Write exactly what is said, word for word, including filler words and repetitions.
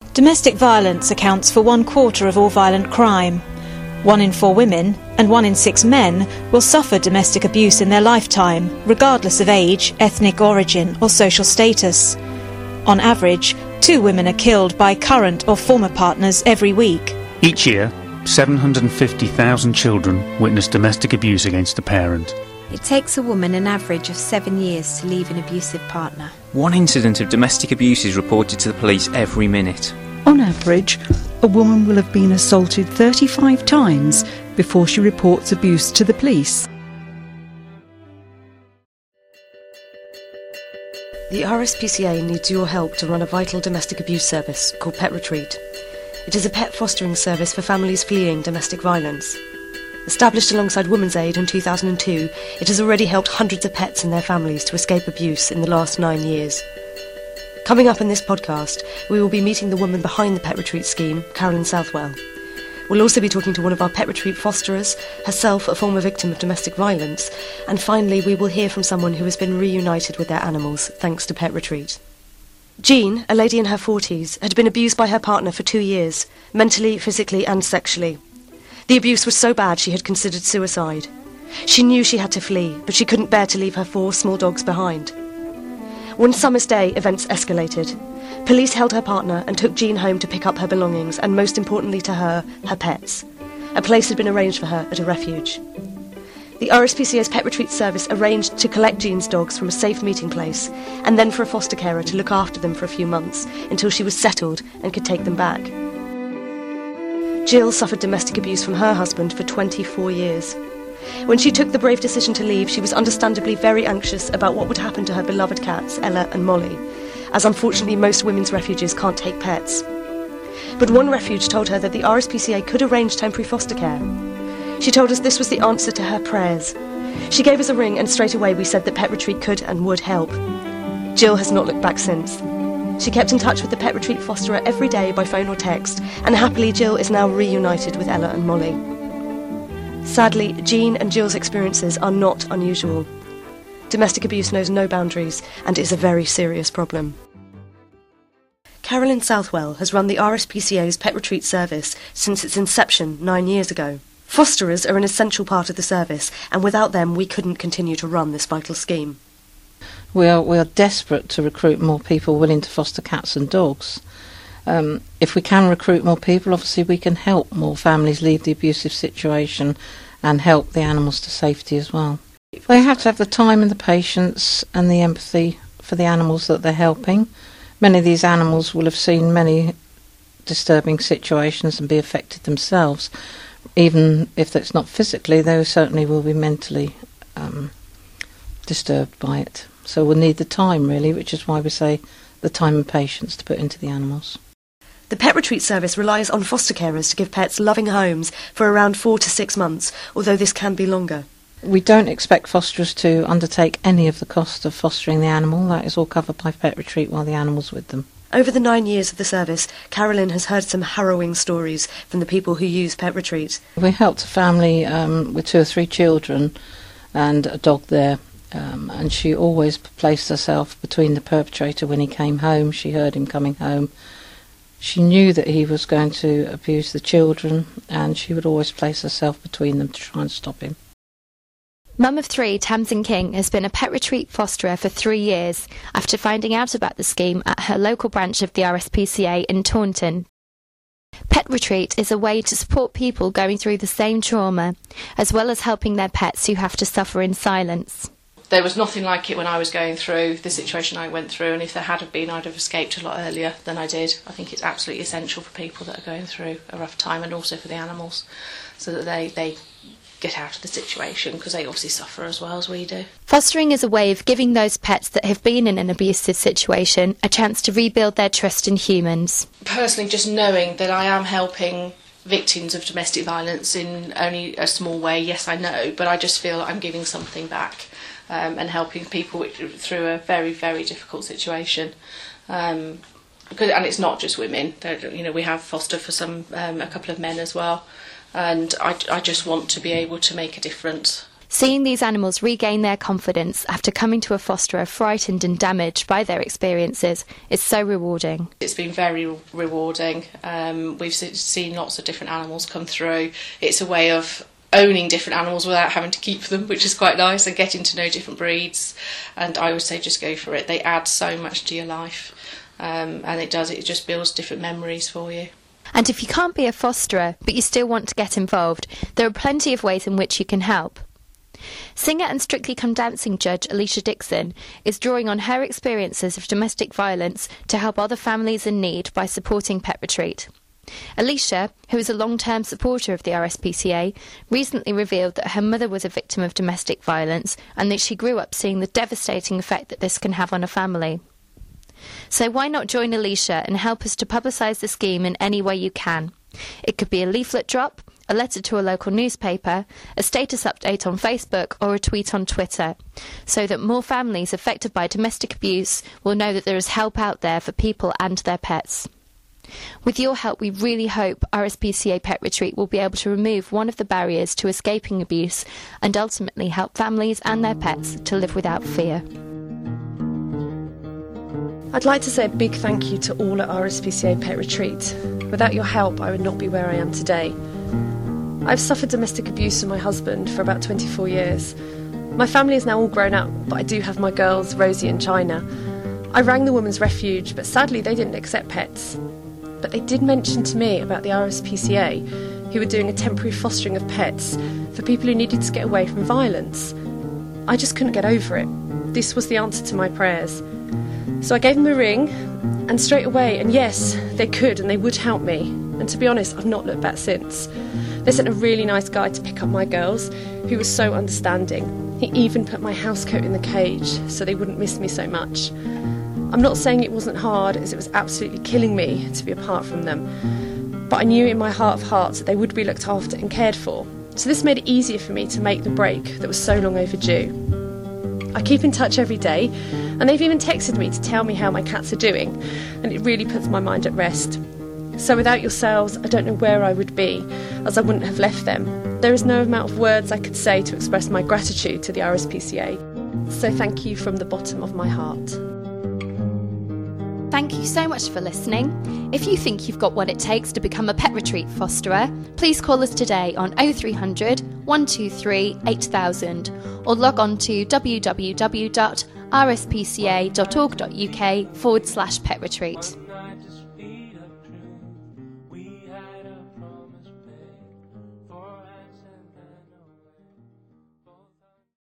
Domestic violence accounts for one quarter of all violent crime. One in four women and one in six men will suffer domestic abuse in their lifetime, regardless of age, ethnic origin or social status. On average, two women are killed by current or former partners every week. Each year, seven hundred fifty thousand children witness domestic abuse against a parent. It takes a woman an average of seven years to leave an abusive partner. One incident of domestic abuse is reported to the police every minute. On average, a woman will have been assaulted thirty-five times before she reports abuse to the police. The R S P C A needs your help to run a vital domestic abuse service called Pet Retreat. It is a pet fostering service for families fleeing domestic violence. Established alongside Women's Aid in two thousand two, it has already helped hundreds of pets and their families to escape abuse in the last nine years. Coming up in this podcast, we will be meeting the woman behind the Pet Retreat scheme, Carolyn Southwell. We'll also be talking to one of our Pet Retreat fosterers, herself a former victim of domestic violence, and finally we will hear from someone who has been reunited with their animals thanks to Pet Retreat. Jean, a lady in her forties, had been abused by her partner for two years, mentally, physically and sexually. The abuse was so bad she had considered suicide. She knew she had to flee, but she couldn't bear to leave her four small dogs behind. One summer's day, events escalated. Police held her partner and took Jean home to pick up her belongings and, most importantly to her, her pets. A place had been arranged for her at a refuge. The R S P C A's Pet Retreat service arranged to collect Jean's dogs from a safe meeting place and then for a foster carer to look after them for a few months until she was settled and could take them back. Jill suffered domestic abuse from her husband for twenty-four years. When she took the brave decision to leave, she was understandably very anxious about what would happen to her beloved cats, Ella and Molly, as unfortunately most women's refuges can't take pets. But one refuge told her that the R S P C A could arrange temporary foster care. She told us this was the answer to her prayers. She gave us a ring and straight away we said that Pet Retreat could and would help. Jill has not looked back since. She kept in touch with the Pet Retreat fosterer every day by phone or text, and happily Jill is now reunited with Ella and Molly. Sadly, Jean and Jill's experiences are not unusual. Domestic abuse knows no boundaries and is a very serious problem. Carolyn Southwell has run the R S P C A's Pet Retreat service since its inception nine years ago. Fosterers are an essential part of the service, and without them we couldn't continue to run this vital scheme. We are, we are desperate to recruit more people willing to foster cats and dogs. Um, if we can recruit more people, obviously we can help more families leave the abusive situation and help the animals to safety as well. They have to have the time and the patience and the empathy for the animals that they're helping. Many of these animals will have seen many disturbing situations and be affected themselves. Even if it's not physically, they certainly will be mentally um, disturbed by it. So we'll need the time, really, which is why we say the time and patience to put into the animals. The Pet Retreat service relies on foster carers to give pets loving homes for around four to six months, although this can be longer. We don't expect fosterers to undertake any of the cost of fostering the animal. That is all covered by Pet Retreat while the animal's with them. Over the nine years of the service, Carolyn has heard some harrowing stories from the people who use Pet Retreat. We helped a family um, with two or three children and a dog there, um, and she always placed herself between the perpetrator when he came home. She heard him coming home. She knew that he was going to abuse the children, and she would always place herself between them to try and stop him. Mum of three, Tamsin King, has been a Pet Retreat fosterer for three years after finding out about the scheme at her local branch of the R S P C A in Taunton. Pet Retreat is a way to support people going through the same trauma, as well as helping their pets who have to suffer in silence. There was nothing like it when I was going through the situation I went through, and if there had have been, I'd have escaped a lot earlier than I did. I think it's absolutely essential for people that are going through a rough time, and also for the animals, so that they, they get out of the situation, because they obviously suffer as well as we do. Fostering is a way of giving those pets that have been in an abusive situation a chance to rebuild their trust in humans. Personally, just knowing that I am helping victims of domestic violence in only a small way, yes I know, but I just feel I'm giving something back. Um, and helping people through a very, very difficult situation. Um, because, and it's not just women. They're, you know, we have foster for some, um, a couple of men as well. And I, I just want to be able to make a difference. Seeing these animals regain their confidence after coming to a fosterer frightened and damaged by their experiences is so rewarding. It's been very rewarding. Um, we've seen lots of different animals come through. It's a way of owning different animals without having to keep them, which is quite nice, and getting to know different breeds. And I would say just go for it. They add so much to your life, um, and it does, it just builds different memories for you. And if you can't be a fosterer, but you still want to get involved, there are plenty of ways in which you can help. Singer and Strictly Come Dancing judge Alicia Dixon is drawing on her experiences of domestic violence to help other families in need by supporting Pet Retreat. Alicia, who is a long-term supporter of the R S P C A, recently revealed that her mother was a victim of domestic violence and that she grew up seeing the devastating effect that this can have on a family. So why not join Alicia and help us to publicise the scheme in any way you can? It could be a leaflet drop, a letter to a local newspaper, a status update on Facebook or a tweet on Twitter, so that more families affected by domestic abuse will know that there is help out there for people and their pets. With your help, we really hope R S P C A Pet Retreat will be able to remove one of the barriers to escaping abuse and ultimately help families and their pets to live without fear. I'd like to say a big thank you to all at R S P C A Pet Retreat. Without your help, I would not be where I am today. I've suffered domestic abuse from my husband for about twenty-four years. My family is now all grown up, but I do have my girls, Rosie and China. I rang the Women's Refuge, but sadly they didn't accept pets. But they did mention to me about the R S P C A, who were doing a temporary fostering of pets for people who needed to get away from violence. I just couldn't get over it. This was the answer to my prayers. So I gave them a ring, and straight away, and yes, they could and they would help me. And to be honest, I've not looked back since. They sent a really nice guy to pick up my girls, who was so understanding. He even put my housecoat in the cage so they wouldn't miss me so much. I'm not saying it wasn't hard, as it was absolutely killing me to be apart from them. But I knew in my heart of hearts that they would be looked after and cared for. So this made it easier for me to make the break that was so long overdue. I keep in touch every day, and they've even texted me to tell me how my cats are doing, and it really puts my mind at rest. So without yourselves, I don't know where I would be, as I wouldn't have left them. There is no amount of words I could say to express my gratitude to the R S P C A. So thank you from the bottom of my heart. Thank you so much for listening. If you think you've got what it takes to become a Pet Retreat fosterer, please call us today on oh three hundred, one two three, eight thousand or log on to w w w dot r s p c a dot org dot u k forward slash pet retreat.